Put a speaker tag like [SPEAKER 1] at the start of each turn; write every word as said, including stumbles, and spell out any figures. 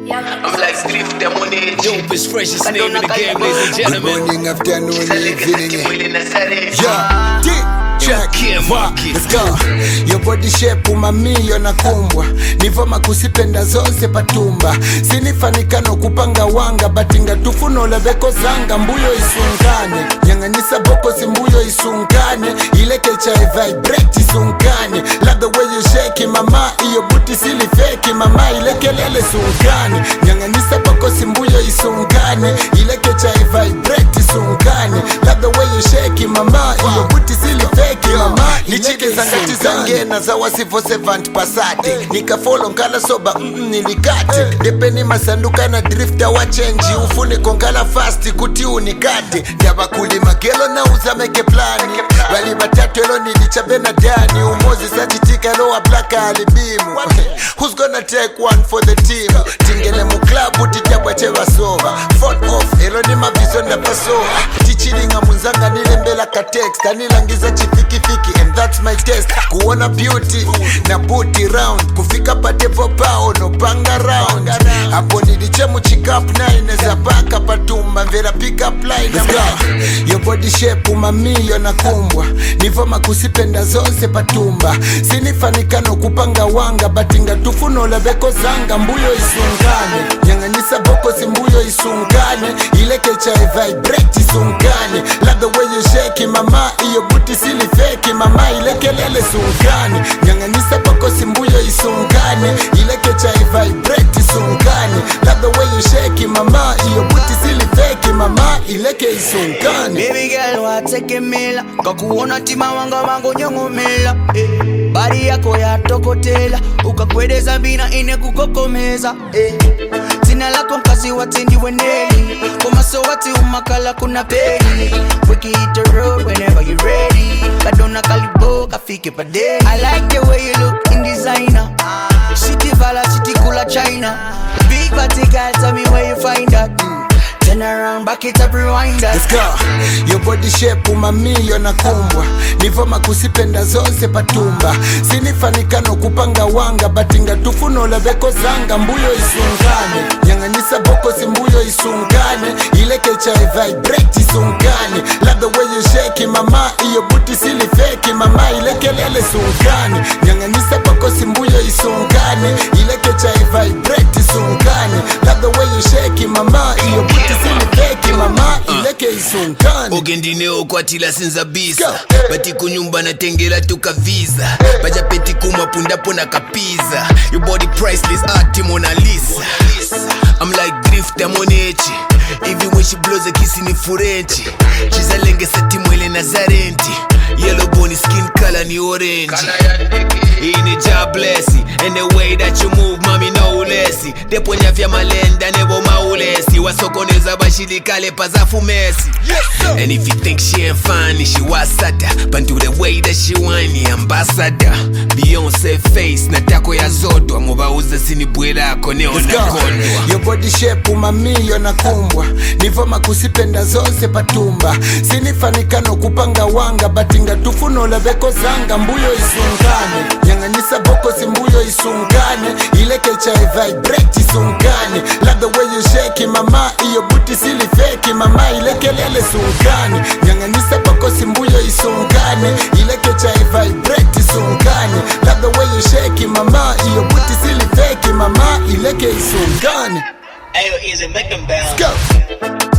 [SPEAKER 1] I'm like Drift, them on the
[SPEAKER 2] dopest, freshest name in the game, ladies and gentlemen.
[SPEAKER 3] Good morning, afternoon, evening.
[SPEAKER 1] Yeah,
[SPEAKER 3] check, let's go. Your body shape umamio na kumbwa nivoma kusipenda zonse patumba sinifanikano kupanga wanga batinga tufuno leveko zanga mbuyo isungane nyanganyisa boko simbuyo isungane ileke chai vibrate isungane love the way you shake mama iyo buti sili fake mama ileke lele sungane nyanganyisa boko simbuyo isungane ileke chai vibrate isungane love the way you shake mama iyo buti sili fake mama nichike zangati zangena za wasivo seventy pasate nikafolo ngala soba mm, nilikate depeni masanduka na drifta wa change ufuni kongala fast kuti unikate ndabakuli magelo na uzameke plani wali batatu elo nilichabe na dani umozi sachitika elo wa blaka alibimu who's gonna take one for the team tingene mu club titabwa chewa soba phone off elo ni mavizo ndapasoa tichilinga munzanga nilembela ka text anilangiza chifiki fiki and that's my test kuona beauty na booty round kufika patevo pao no panga round hapo niliche muchikap nine za baka patumba mvera pick up line your body shape umamio na kumbwa nivoma kusipenda zonse patumba sinifanikano kupanga wanga batinga tufuno leveko zanga mbuyo isungane nyanganyisa boko simbuyo isungane ileke chai vibrate isungane love the way you shake mama iyo buti sili fake mama ileke lele sungane nyanganyisa boko simbuyo isungane ileke chai vibrate isungane love the way you shake mama iyo buti sili fake mama ileke isungane.
[SPEAKER 4] Baby girl watekemela kakuona tima wanga wango nyongomela eh. Bari yako ya tokotela ukakwedeza bina ine kukokomeza eh. Tina lako mkazi watendi weneli komaso wati umakala kuna peni wiki hit the road whenever you ready kadona kalibo kafike pade. I like the way you look in designer City Vala, city kula China big body girl tell me where you find that turn around, back it up, rewind that.
[SPEAKER 3] Let's go. Your body shape umamio na kumbwa nivoma kusipenda zonse patumba sinifanikano kupanga wanga batinga tufuno leveko zanga mbuyo isungane nyanganyisa boko simbuyo isungane ileke chai vibrate isungane love the way you shake mama iyo buti sili fake mama ileke lele sungane nyanganyisa boko simbuyo isungane ileke chai vibrate isungane love the way you shake mama iyo buti silifeki mama ileke isunkane
[SPEAKER 2] ogendine okwatila sinza bisa bati kunyumba na tengela tukaviza baja peti kumapundapo na kapiza your body priceless art Mona Lisa I'm like Drift I'm on echi even when she blows a kiss in French she's a lenge sati mwele Nazarenti yellow bony skin color ni orange in a job blessy and the way that you move mami no lessy deponya vya malenda nebo maulesi wasokoneza bashilikale pazafu messy and if you think she ain't fine she wasata but do the way that she whiny ambassador Beyonce face na tako ya zoto amubauza sinibwela ako neona kondwa
[SPEAKER 3] your body shape umamio na kumbwa nivoma kusipenda zonse patumba sinifanikano kupanga wanga batinga tufuno leveko zanga mbuyo isungane nyanganyisa boko simbuyo isungane ileke chai vibrate isungane love the way you shake mama iyo buti sili fake mama ileke lele sungane nyanganyisa boko simbuyo isungane ileke chai vibrate isungane love the way you shake mama iyo buti sili fake mama ileke isungane.
[SPEAKER 1] Ayo, easy, make them bounce.
[SPEAKER 3] Let's go.